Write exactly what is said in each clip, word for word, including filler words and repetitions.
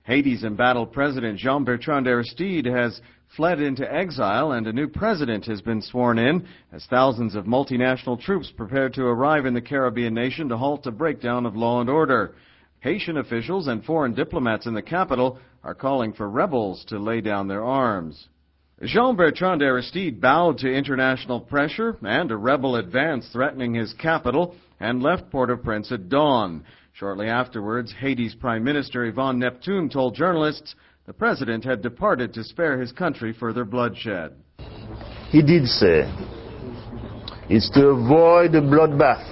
Haiti's embattled president Jean-Bertrand Aristide has fled into exile, and a new president has been sworn in as thousands of multinational troops prepare to arrive in the Caribbean nation to halt a breakdown of law and order. Haitian officials and foreign diplomats in the capital are calling for rebels to lay down their arms. Jean-Bertrand Aristide bowed to international pressure and a rebel advance threatening his capital and left Port-au-Prince at dawn. Shortly afterwards, Haiti's Prime Minister Yvonne Neptune told journalists the president had departed to spare his country further bloodshed. He did say it's to avoid the bloodbath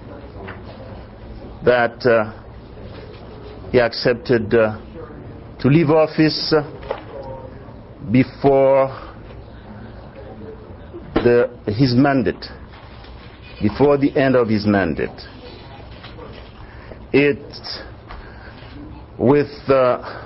that uh, he accepted uh, to leave office uh, before the, his mandate, before the end of his mandate. It, with uh,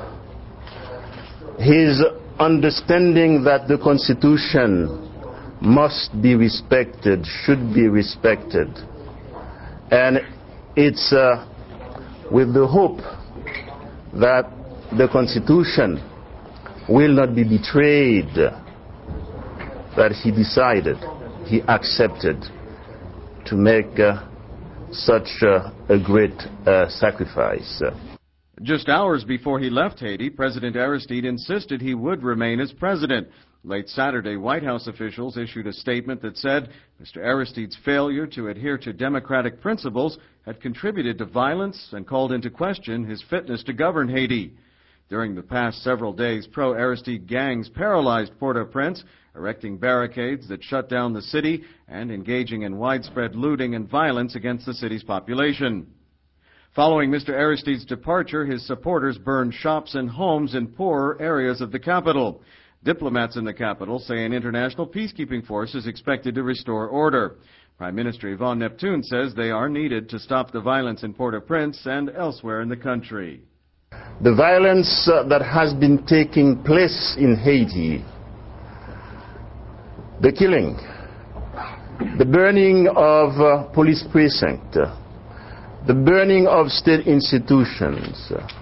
his understanding that the Constitution must be respected, should be respected, and it's uh, with the hope that the Constitution will not be betrayed that he decided, he accepted to make uh, such uh, a great uh, sacrifice. Just hours before he left Haiti, President Aristide insisted he would remain as president. Late Saturday, White House officials issued a statement that said Mister Aristide's failure to adhere to democratic principles had contributed to violence and called into question his fitness to govern Haiti. During the past several days, pro-Aristide gangs paralyzed Port-au-Prince, erecting barricades that shut down the city and engaging in widespread looting and violence against the city's population. Following Mister Aristide's departure, his supporters burned shops and homes in poorer areas of the capital. Diplomats in the capital say an international peacekeeping force is expected to restore order. Prime Minister Yvonne Neptune says they are needed to stop the violence in Port-au-Prince and elsewhere in the country. The violence uh, that has been taking place in Haiti, the killing, the burning of uh, police precincts, uh, the burning of state institutions, uh,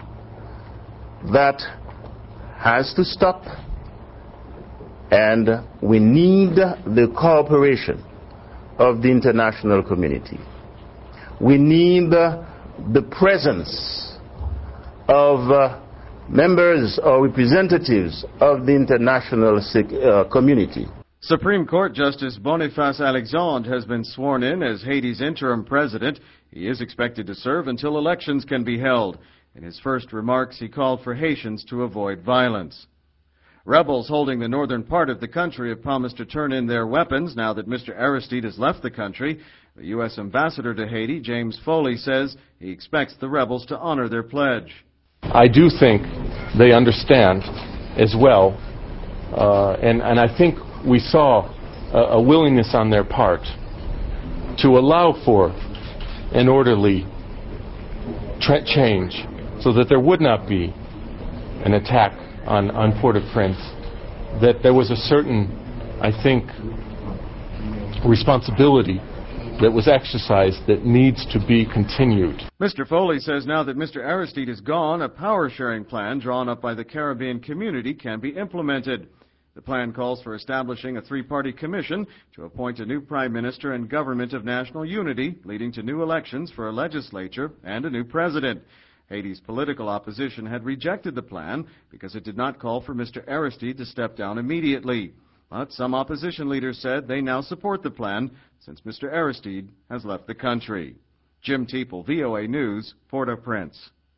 that has to stop, and we need the cooperation of the international community. We need uh, the presence of uh, members or representatives of the international uh, community. Supreme Court Justice Boniface Alexandre has been sworn in as Haiti's interim president. He is expected to serve until elections can be held. In his first remarks, he called for Haitians to avoid violence. Rebels holding the northern part of the country have promised to turn in their weapons now that Mister Aristide has left the country. The U S ambassador to Haiti, James Foley, says he expects the rebels to honor their pledge. I do think they understand as well, uh, and, and I think we saw a, a willingness on their part to allow for an orderly tra- change so that there would not be an attack on, on Port-au-Prince, that there was a certain, I think, responsibility that was exercised that needs to be continued. Mister Foley says now that Mister Aristide is gone, a power-sharing plan drawn up by the Caribbean community can be implemented. The plan calls for establishing a three-party commission to appoint a new prime minister and government of national unity, leading to new elections for a legislature and a new president. Haiti's political opposition had rejected the plan because it did not call for Mister Aristide to step down immediately. But some opposition leaders said they now support the plan since Mister Aristide has left the country. Jim Teeple, V O A News, Port-au-Prince.